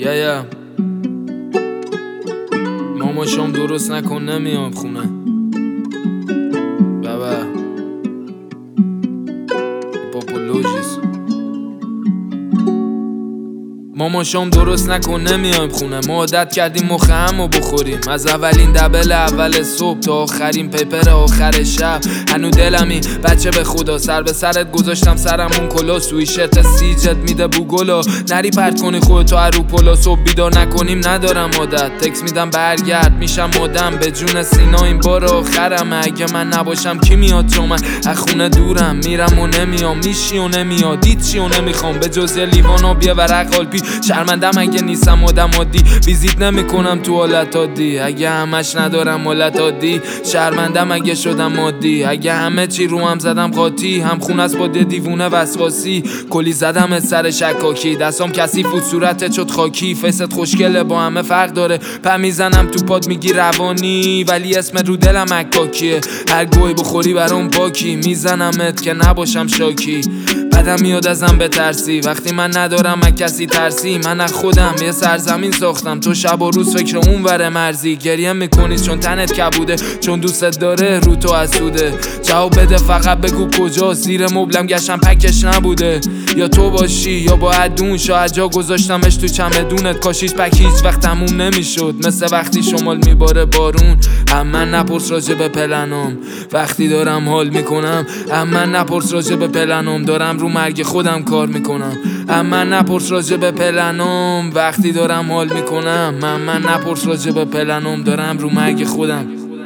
یا ماما شام درست نکن نمیام خونه. بابا پاپولوژیس ماما شام درست نکن نمیایم خونه. ما عادت کردیم مخ همو بخوریم، از اولین دبل اول صبح تا آخرین پیپر آخر شب. هنو دلمی بچه به خدا، سر به سرت گذاشتم سرمون کلا. سویشرت سیجت میده بوگلا، نری پرت کنی خودتو رو پلا. صبح بیدار نکنیم ندارم عادت، تکس میدم برگرد میشم مادم. به جون سینا این بار آخرمه، اگه من نباشم کی میاد؟ چون من از خونه دورم، میرم و نمیام، میشی و نمیاد، هیچی و نمیخوام به جز لیوان و بیا ورق قلبی. شرمندم اگه نیستم آدم عادی، ویزیت نمیکنم تو حالت عادی. اگه همش ندارم حالت عادی، شرمندم اگه شدم عادی. اگه همه چی رو هم زدم قاطی، هم خونه است با دیوونه وسواسی. کلی زدم سر شکاکی، دستام کثیف بود صورتت شد خاکی. فست خوشگله با همه فرق داره، پا میزنم تو پاد میگی روانی، ولی اسم رو دلم عکاکیه. هر گوی بخوری برام باکی، میزنمت که نباشم شاکی. بعدم میاد ازم بترسی وقتی من ندارم از کسی ترسی. من از خودم یه سرزمین ساختم، تو شب و روز فکر اون وره مرزی. گریه میکنی چون تنت کبوده، چون دوستت داره رو تو حسوده. جواب بده فقط بگو کجا، زیر مبلم گشتم پکش نبوده. یا تو باشی یا با عدون، شاید جا گذاشتمش تو چمدونت. کاشیش پک هیچ وقت تموم نمیشد، مثل وقتی شمال میباره بارون. اما نپرس راجع به پلنم وقتی دارم حال میکنم. اما نپرس راجع به پلنم دارم رو مرگ خودم کار میکنم. اما نپرس راجع به پلنم وقتی دارم حال میکنم. اما نپرس راجع به پلنم دارم رو مرگ خودم.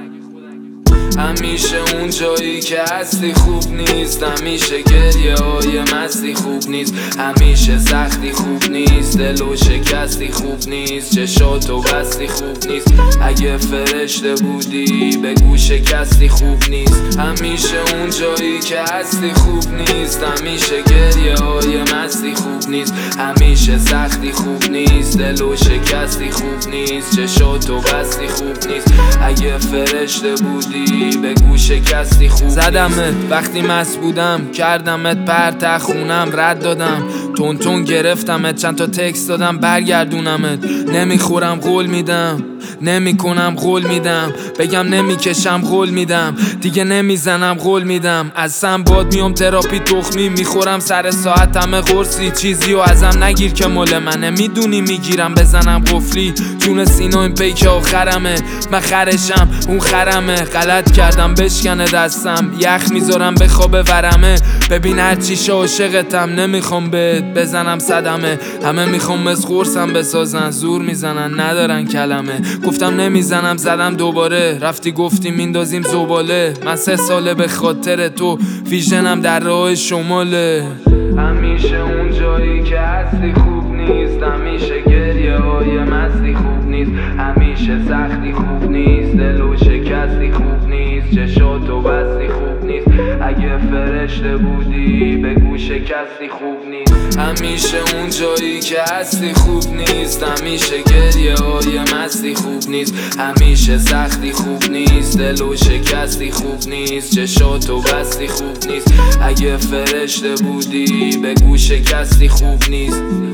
همیشه اون جایی که هستی خوب نیست، همیشه گریه های مستی خوب نیست، همیشه سختی خوب نیست، دل و شکستی خوب نیست، چشاتو بستی خوب نیست. اگه فرشته بودی بگو شکستی خوب نیست. همیشه اون جایی که هستی خوب نیست، همیشه گریه های مستی خوب نیست، همیشه سختی خوب نیست، دل و شکستی خوب نیست، چشاتو بستی خوب نیست. اگه فرشته بودی بگو شکستی خوب. زدمت وقتی مست بودم، کردمت پرت خونم، رد دادم تون گرفتمت، چند تا تکست دادم برگردونمت. نمیخورم قول میدم، نمیکنم قول میدم، بگم نمیکشم قول میدم، دیگه نمیزنم قول میدم. از سم باد میام تراپی تخمی، میخورم سر ساعت همه قرصی. چیزی و ازم نگیر که مال منه، میدونی میگیرم بزنم قفلی. جون سینا این پیک آخرمه، من خرشم اون خرمه. غلط کردم بشکنه دستم، یخ میذارم به خواب ورمه. ببین هرچی عاشقتم، نمیخوام بهت بزنم صدمه. همه میخوام مثل قرصم بسازن، زور میزنن ندارن کلمه. گفتم نمیزنم زدم دوباره، رفتی گفتی میندازیم زباله. من 3 ساله به خاطر تو، ویژنم در راه شماله. همیشه اون جایی که هستی خوب نیست، همیشه گریه های مستی خوب نیست، همیشه سختی خوب نیست، دل و شکستی خوب نیست، چشاتو بستی خوب نیست. اگه فرشته بودی بگو شکستی خوب نیست. همیشه اون جایی که هستی خوب نیست، همیشه گریه های مستی خوب نیست، همیشه سختی خوب نیست، دل و شکستی خوب نیست، چشاتو بستی خوب نیست. اگه فرشته بودی بگو شکستی خوب نیست.